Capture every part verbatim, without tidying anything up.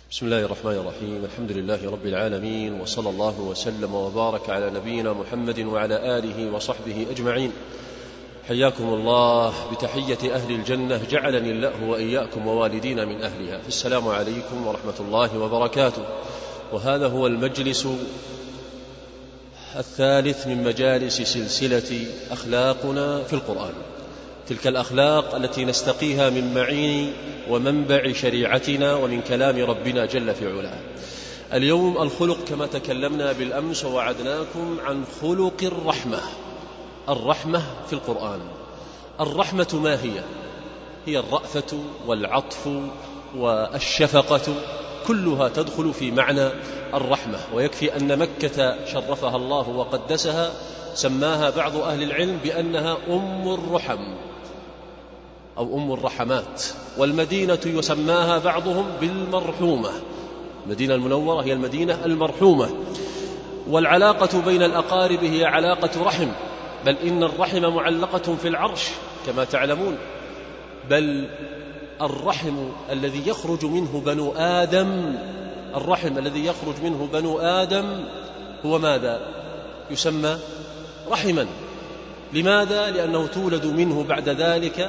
بسم الله الرحمن الرحيم. الحمد لله رب العالمين، وصلى الله وسلم وبارك على نبينا محمد وعلى آله وصحبه أجمعين. حياكم الله بتحية أهل الجنة، جعلني الله وإياكم ووالدين من أهلها. السلام عليكم ورحمة الله وبركاته. وهذا هو المجلس الثالث من مجالس سلسلة أخلاقنا في القرآن، تلك الأخلاق التي نستقيها من معين ومنبع شريعتنا ومن كلام ربنا جل في علاه. اليوم الخلق كما تكلمنا بالأمس ووعدناكم عن خلق الرحمة. الرحمة في القرآن، الرحمة ما هي؟ هي الرأفة والعطف والشفقة، كلها تدخل في معنى الرحمة. ويكفي أن مكة شرفها الله وقدسها سماها بعض أهل العلم بأنها أم الرحم أو أم الرحمات، والمدينة يسماها بعضهم بالمرحومة. المدينة المنورة هي المدينة المرحومة. والعلاقة بين الأقارب هي علاقة رحم، بل إن الرحم معلقة في العرش كما تعلمون. بل الرحم الذي يخرج منه بنو آدم الرحم الذي يخرج منه بنو آدم هو ماذا؟ يسمى رحما. لماذا؟ لأنه تولد منه بعد ذلك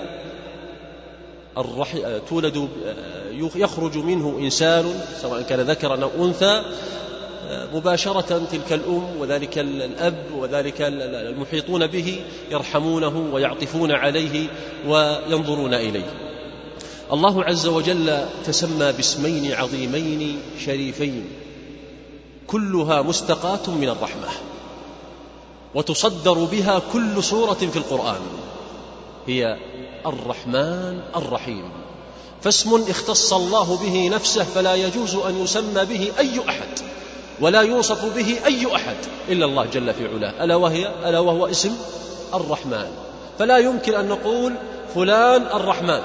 الرحم، تولد يخرج منه إنسان سواء كان ذكرا أو أنثى، مباشرة تلك الأم وذلك الأب وذلك المحيطون به يرحمونه ويعطفون عليه وينظرون إليه. الله عز وجل تسمى باسمين عظيمين شريفين، كلها مستقاة من الرحمة، وتصدر بها كل سورة في القرآن، هي الرحمن الرحيم. فاسم اختص الله به نفسه فلا يجوز أن يسمى به أي أحد ولا يوصف به أي أحد إلا الله جل في علاه، ألا وهي ألا وهو اسم الرحمن. فلا يمكن أن نقول فلان الرحمن،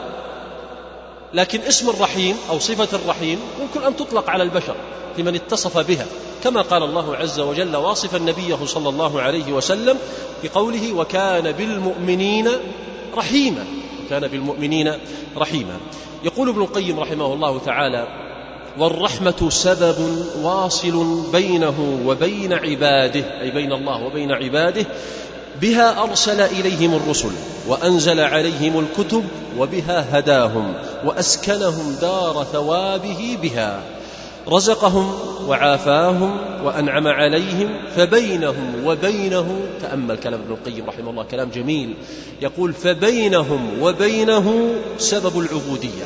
لكن اسم الرحيم أو صفة الرحيم يمكن أن تطلق على البشر في من اتصف بها، كما قال الله عز وجل واصفا نبيه صلى الله عليه وسلم بقوله وكان بالمؤمنين رحيما. كان بالمؤمنين رحيما. يقول ابن القيم رحمه الله تعالى: والرحمة سبب واصل بينه وبين عباده، أي بين الله وبين عباده، بها أرسل إليهم الرسل وأنزل عليهم الكتب، وبها هداهم وأسكنهم دار ثوابه، بها رزقهم وعافاهم وأنعم عليهم، فبينهم وبينه، تأمل كلام ابن القيم رحمه الله كلام جميل، يقول فبينهم وبينه سبب العبودية،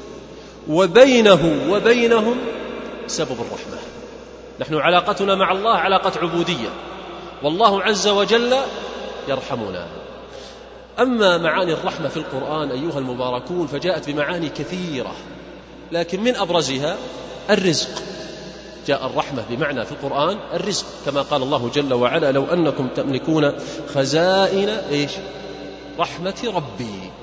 وبينه وبينهم سبب الرحمة. نحن علاقتنا مع الله علاقة عبودية، والله عز وجل يرحمنا. أما معاني الرحمة في القرآن أيها المباركون فجاءت بمعاني كثيرة، لكن من أبرزها الرزق. جاء الرحمة بمعنى في القرآن الرزق، كما قال الله جل وعلا: لو أنكم تملكون خزائن إيش؟ رحمة ربي.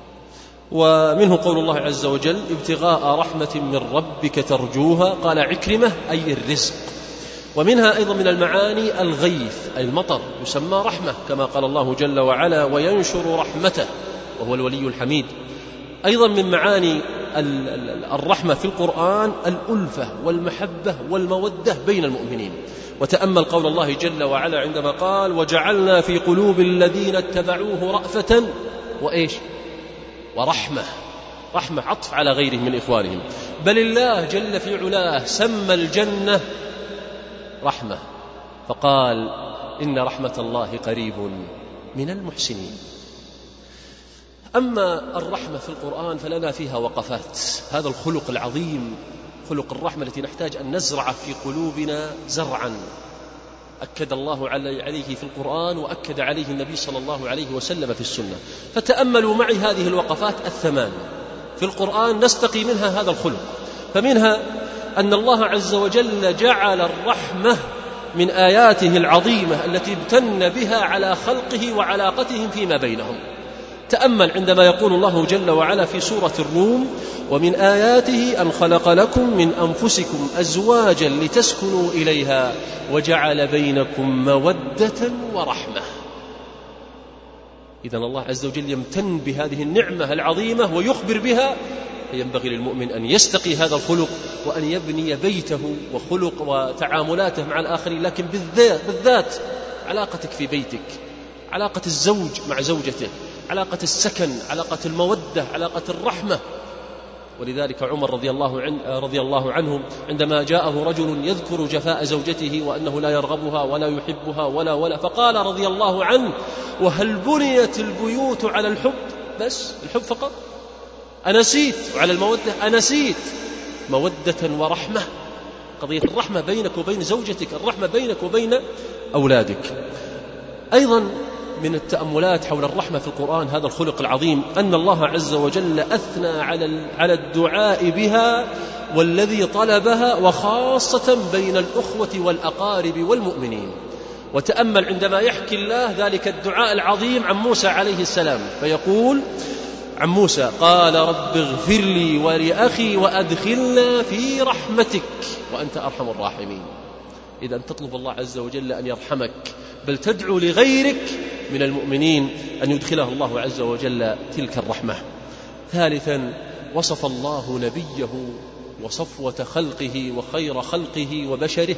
ومنه قول الله عز وجل: ابتغاء رحمة من ربك ترجوها، قال عكرمة أي الرزق. ومنها أيضا من المعاني الغيث أي المطر، يسمى رحمة، كما قال الله جل وعلا: وينشر رحمته وهو الولي الحميد. أيضا من معاني الرحمة في القرآن الألفة والمحبة والمودة بين المؤمنين. وتأمل قول الله جل وعلا عندما قال: وجعلنا في قلوب الذين اتبعوه رأفة وإيش؟ ورحمة. رحمة عطف على غيرهم من إخوانهم. بل الله جل في علاه سمى الجنة رحمة، فقال: إن رحمة الله قريب من المحسنين. أما الرحمة في القرآن فلنا فيها وقفات. هذا الخلق العظيم، خلق الرحمة التي نحتاج أن نزرع في قلوبنا زرعا أكد الله عليه في القرآن وأكد عليه النبي صلى الله عليه وسلم في السنة. فتأملوا معي هذه الوقفات الثمان في القرآن نستقي منها هذا الخلق. فمنها أن الله عز وجل جعل الرحمة من آياته العظيمة التي امتن بها على خلقه وعلاقتهم فيما بينهم. تأمل عندما يقول الله جل وعلا في سورة الروم: ومن آياته أن خلق لكم من أنفسكم أزواجا لتسكنوا إليها وجعل بينكم مودة ورحمة. إذن الله عز وجل يمتن بهذه النعمة العظيمة ويخبر بها ينبغي للمؤمن أن يستقي هذا الخلق وأن يبني بيته وخلق وتعاملاته مع الآخرين، لكن بالذات, بالذات علاقتك في بيتك، علاقة الزوج مع زوجته، علاقة السكن، علاقة المودة، علاقة الرحمة. ولذلك عمر رضي الله عنه, رضي الله عنه عندما جاءه رجل يذكر جفاء زوجته وأنه لا يرغبها ولا يحبها ولا ولا فقال رضي الله عنه: وهل بنيت البيوت على الحب بس؟ الحب فقط؟ أنسيت وعلى المودة؟ أنسيت مودة ورحمة، قضية الرحمة بينك وبين زوجتك، الرحمة بينك وبين أولادك. أيضا من التأملات حول الرحمة في القرآن هذا الخلق العظيم أن الله عز وجل أثنى على الدعاء بها والذي طلبها، وخاصة بين الأخوة والأقارب والمؤمنين. وتأمل عندما يحكي الله ذلك الدعاء العظيم عن موسى عليه السلام، فيقول عن موسى: قال رب اغفر لي ولأخي وأدخلنا في رحمتك وأنت أرحم الراحمين. إذا تطلب الله عز وجل أن يرحمك، بل تدعو لغيرك من المؤمنين أن يدخله الله عز وجل تلك الرحمة. ثالثا، وصف الله نبيه وصفوة خلقه وخير خلقه وبشره،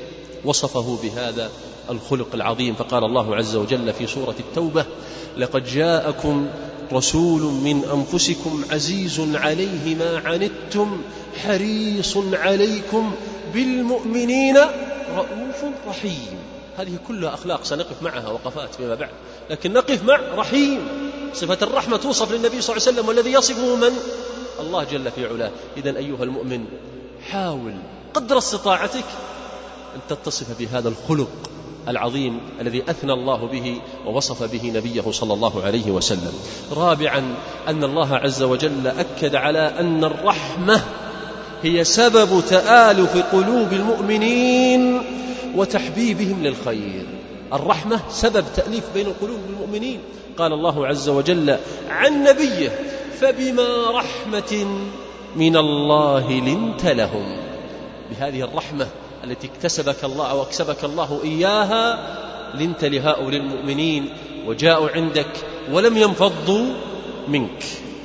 وصفه بهذا الخلق العظيم، فقال الله عز وجل في سورة التوبة: لقد جاءكم رسول من أنفسكم عزيز عليه ما عنتم حريص عليكم بالمؤمنين رؤوف رحيم. هذه كلها أخلاق سنقف معها وقفات فيما بعد، لكن نقف مع رحيم. صفة الرحمة توصف للنبي صلى الله عليه وسلم، والذي يصفه من؟ الله جل في علاه. إذن أيها المؤمن، حاول قدر استطاعتك أن تتصف بهذا الخلق العظيم الذي أثنى الله به ووصف به نبيه صلى الله عليه وسلم. رابعا، أن الله عز وجل أكد على أن الرحمة هي سبب تآلف قلوب المؤمنين وتحبيبهم للخير. الرحمة سبب تأليف بين القلوب المؤمنين. قال الله عز وجل عن نبيه: فبما رحمة من الله لنت لهم. بهذه الرحمة التي اكتسبك الله أو اكسبك الله إياها لنت لهؤلاء المؤمنين وجاءوا عندك ولم ينفضوا منك.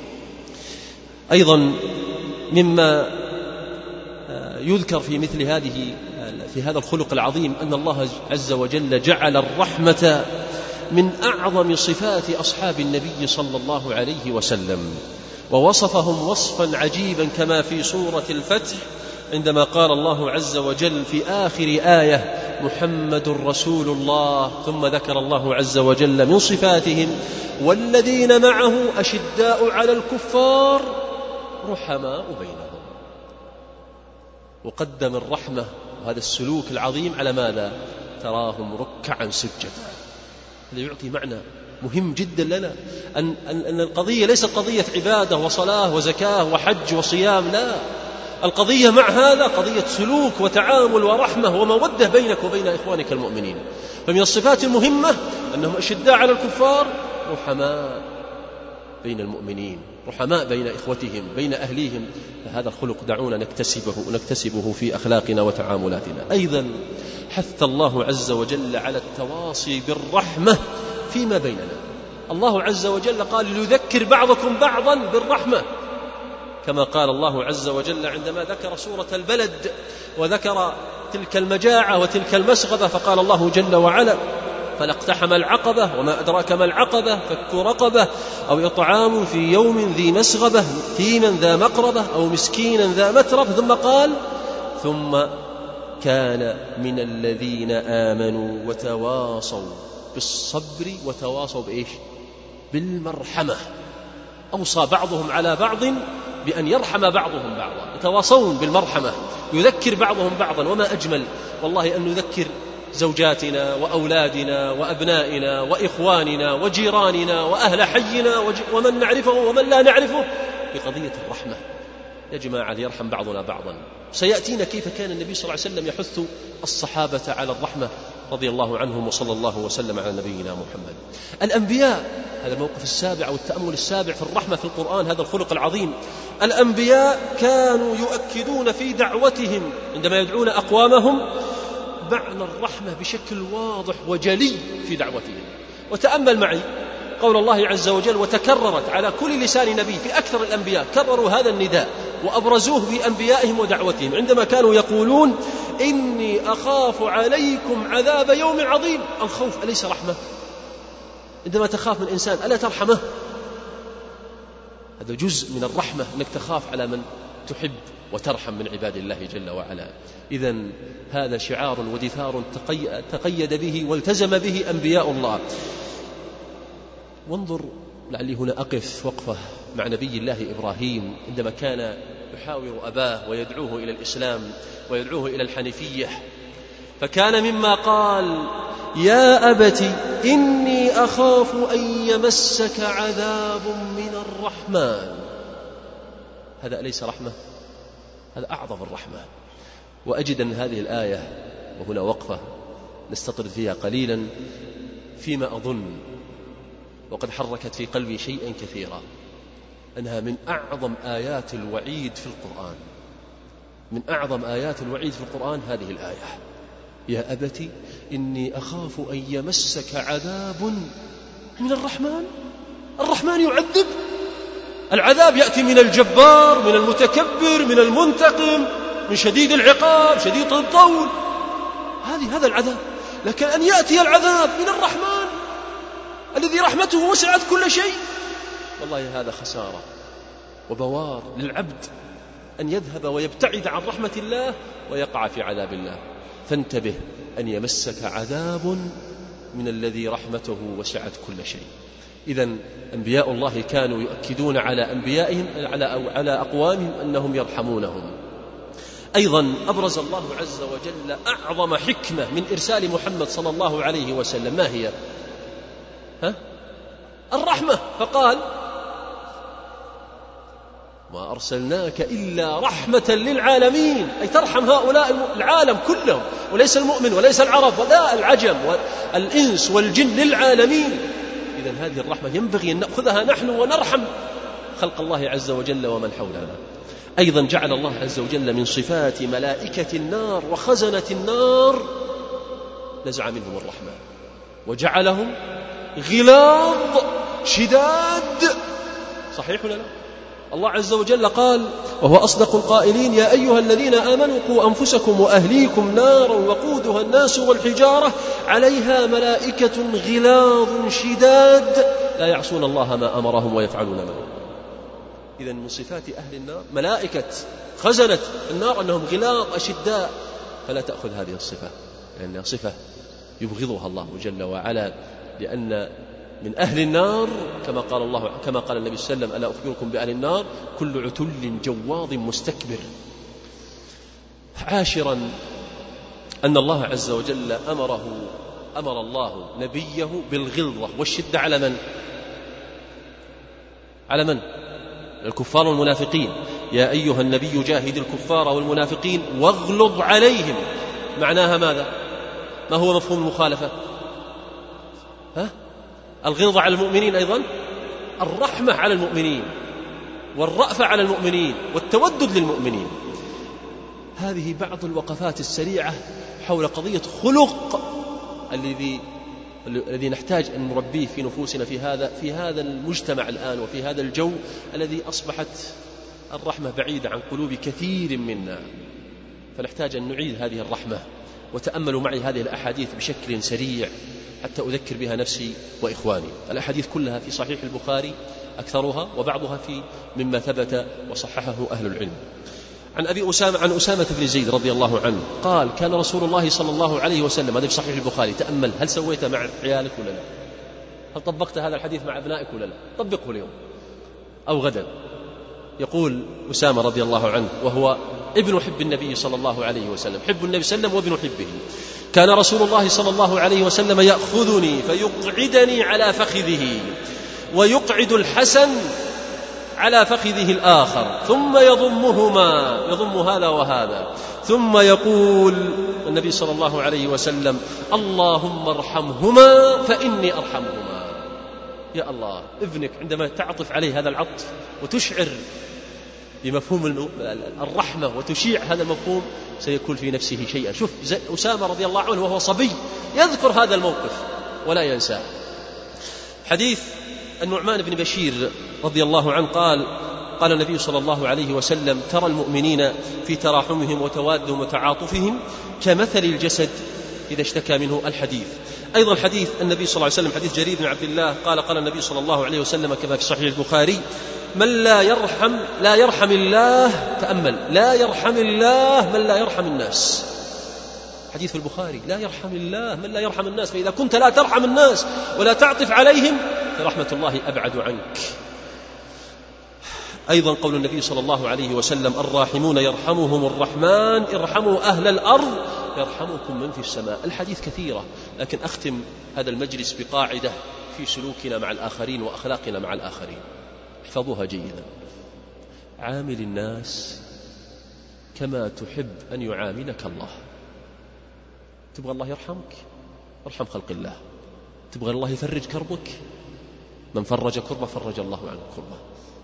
أيضا مما يذكر في مثل هذه في هذا الخلق العظيم أن الله عز وجل جعل الرحمة من أعظم صفات أصحاب النبي صلى الله عليه وسلم، ووصفهم وصفا عجيبا كما في سورة الفتح عندما قال الله عز وجل في آخر آية: محمد رسول الله، ثم ذكر الله عز وجل من صفاتهم: والذين معه أشداء على الكفار رحماء بينهم. وقدم الرحمة وهذا السلوك العظيم على ماذا؟ تراهم ركعا سجدا. هذا يعطي معنى مهم جدا لنا، أن, أن القضية ليست قضية عبادة وصلاة وزكاة وحج وصيام، لا، القضية مع هذا قضية سلوك وتعامل ورحمة ومودة بينك وبين إخوانك المؤمنين. فمن الصفات المهمة أنهم أشداء على الكفار رحماء بين المؤمنين، رحماء بين إخوتهم بين أهليهم. فهذا الخلق دعونا نكتسبه ونكتسبه في أخلاقنا وتعاملاتنا. أيضا حث الله عز وجل على التواصي بالرحمة فيما بيننا. الله عز وجل قال: ليذكر بعضكم بعضا بالرحمة، كما قال الله عز وجل عندما ذكر سورة البلد وذكر تلك المجاعة وتلك المسغبة، فقال الله جل وعلا: فلاقتحم العقبة وما أدراك ما العقبة فك رقبة أو إطعام في يوم ذي مسغبة يتيما ذا مقربة أو مسكينا ذا متربة، ثم قال: ثم كان من الذين آمنوا وتواصوا بالصبر وتواصوا بإيش؟ بالمرحمة. أوصى بعضهم على بعض بأن يرحم بعضهم بعضا، يتواصون بالمرحمة، يذكر بعضهم بعضا. وما أجمل والله أن نذكر زوجاتنا وأولادنا وأبنائنا وإخواننا وجيراننا وأهل حينا ومن نعرفه ومن لا نعرفه بقضية الرحمة. يا جماعة ليرحم بعضنا بعضا. سيأتينا كيف كان النبي صلى الله عليه وسلم يحث الصحابة على الرحمة رضي الله عنهم، وصلى الله وسلم على نبينا محمد. الأنبياء، هذا الموقف السابع أو التأمل السابع في الرحمة في القرآن، هذا الخلق العظيم. الأنبياء كانوا يؤكدون في دعوتهم عندما يدعون أقوامهم معنى الرحمة بشكل واضح وجلي في دعوتهم. وتأمل معي قول الله عز وجل: وتكررت على كل لسان نبي في أكثر الأنبياء، كرروا هذا النداء وأبرزوه في أنبيائهم ودعوتهم عندما كانوا يقولون: إني أخاف عليكم عذاب يوم عظيم. الخوف أليس رحمة؟ عندما تخاف من إنسان ألا ترحمه؟ هذا جزء من الرحمة، أنك تخاف على من تحب وترحم من عباد الله جل وعلا. إذن هذا شعار ودثار تقيد به والتزم به أنبياء الله. وانظر، لعلي هنا أقف وقفة مع نبي الله إبراهيم عندما كان يحاور أباه ويدعوه إلى الإسلام ويدعوه إلى الحنيفية، فكان مما قال: يا أبت إني أخاف أن يمسك عذاب من الرحمن. هذا أليس رحمة؟ هذا أعظم الرحمة. وأجد أن هذه الآية، وهنا وقفة نستطرد فيها قليلا، فيما أظن وقد حركت في قلبي شيئا كثيرا، أنها من أعظم آيات الوعيد في القرآن. من أعظم آيات الوعيد في القرآن هذه الآية: يا أبت إني أخاف أن يمسك عذاب من الرحمن. الرحمن يعذب؟ العذاب يأتي من الجبار، من المتكبر، من المنتقم، من شديد العقاب، شديد الطول، هذه هذا العذاب. لكن أن يأتي العذاب من الرحمن الذي رحمته وسعت كل شيء، والله هذا خسارة وبوار للعبد أن يذهب ويبتعد عن رحمة الله ويقع في عذاب الله. فانتبه أن يمسك عذاب من الذي رحمته وسعت كل شيء. إذن أنبياء الله كانوا يؤكدون على أنبيائهم على على أقوامهم أنهم يرحمونهم. أيضا أبرز الله عز وجل أعظم حكمة من إرسال محمد صلى الله عليه وسلم. ما هي؟ ها؟ الرحمة. فقال: ما أرسلناك إلا رحمة للعالمين، أي ترحم هؤلاء العالم كلهم، وليس المؤمن وليس العرب ولا العجم والإنس والجن، للعالمين. إذن هذه الرحمة ينبغي أن نأخذها نحن ونرحم خلق الله عز وجل ومن حولنا. أيضا جعل الله عز وجل من صفات ملائكة النار وخزنة النار نزع منهم الرحمة وجعلهم غلاظ شداد. صحيح ولا لا؟ الله عز وجل قال وهو أصدق القائلين: يا أيها الذين آمنوا قوا أنفسكم وأهليكم نارا وقودها الناس والحجارة عليها ملائكة غلاظ شداد لا يعصون الله ما أمرهم ويفعلون ما يؤمرون. إذن من صفات أهل النار ملائكة خزنة النار أنهم غلاظ أشداء، فلا تأخذ هذه الصفة لأنها صفة يبغضها الله جل وعلا، لأن من أهل النار كما قال الله كما قال النبي صلى الله عليه وسلم: ألا أخبركم بأهل النار كل عتل جواظ مستكبر. عاشرا أن الله عز وجل أمره أمر الله نبيه بالغلظة والشدة على من؟ على من؟ الكفار والمنافقين. يا أيها النبي جاهد الكفار والمنافقين واغلظ عليهم. معناها ماذا؟ ما هو مفهوم المخالفة؟ ها؟ الغلظة على المؤمنين أيضا الرحمة على المؤمنين والرأفة على المؤمنين والتودد للمؤمنين. هذه بعض الوقفات السريعة حول قضية خلق الذي الذي نحتاج أن نربيه في نفوسنا في هذا في هذا المجتمع الآن وفي هذا الجو الذي أصبحت الرحمة بعيدة عن قلوب كثير منا، فنحتاج أن نعيد هذه الرحمة. وتأملوا معي هذه الأحاديث بشكل سريع حتى أذكر بها نفسي وإخواني. الأحاديث كلها في صحيح البخاري أكثرها، وبعضها في مما ثبت وصححه أهل العلم. عن أبي أسامة عن أسامة بن زيد رضي الله عنه قال: كان رسول الله صلى الله عليه وسلم، هذا في صحيح البخاري. تأمل، هل سويت مع عيالك ولا لا؟ هل طبقت هذا الحديث مع أبنائك ولا لا؟ طبقه اليوم أو غدا. يقول أسامة رضي الله عنه وهو ابن حب النبي صلى الله عليه وسلم، حب النبي صلى الله عليه وسلم وابن حبه: كان رسول الله صلى الله عليه وسلم يأخذني فيقعدني على فخذه ويقعد الحسن على فخذه الآخر ثم يضمهما، يضم هذا وهذا، ثم يقول النبي صلى الله عليه وسلم: اللهم ارحمهما فإني أرحمهما. يا الله، ابنك عندما تعطف عليه هذا العطف وتشعر بمفهوم الرحمة وتشيع هذا المفهوم سيكون في نفسه شيئا. شوف أسامة رضي الله عنه وهو صبي يذكر هذا الموقف ولا ينساه. حديث النعمان بن بشير رضي الله عنه قال قال النبي صلى الله عليه وسلم: ترى المؤمنين في تراحمهم وتوادهم وتعاطفهم كمثل الجسد إذا اشتكى منه الحديث. أيضا حديث النبي صلى الله عليه وسلم حديث جرير بن عبد الله قال قال النبي صلى الله عليه وسلم كما في صحيح البخاري: من لا يرحم لا يرحم الله، تأمل، لا يرحم الله من لا يرحم الناس. حديث في البخاري: لا يرحم الله من لا يرحم الناس، فإذا كنت لا ترحم الناس ولا تعطف عليهم فرحمة الله أبعد عنك. أيضا قول النبي صلى الله عليه وسلم: الراحمون يرحمهم الرحمن ارحموا أهل الأرض يرحمكم من في السماء. الحديث كثيرة، لكن أختم هذا المجلس بقاعدة في سلوكنا مع الآخرين وأخلاقنا مع الآخرين، احفظوها جيدا: عامل الناس كما تحب أن يعاملك الله. تبغى الله يرحمك؟ ارحم خلق الله. تبغى الله يفرج كربك؟ من فرج كربه فرج الله عنه كربه.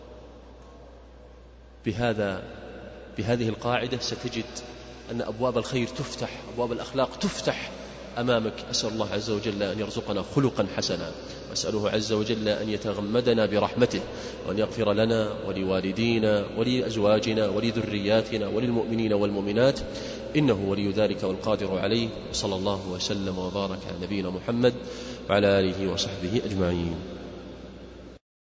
بهذا بهذه القاعدة ستجد أن أبواب الخير تفتح، أبواب الأخلاق تفتح أمامك. أسأل الله عز وجل أن يرزقنا خلقا حسنا، وأسأله عز وجل أن يتغمدنا برحمته، وأن يغفر لنا ولوالدينا ولأزواجنا ولذرياتنا وللمؤمنين والمؤمنات، إنه ولي ذلك والقادر عليه. صلى الله وسلم وبارك على نبينا محمد وعلى آله وصحبه أجمعين.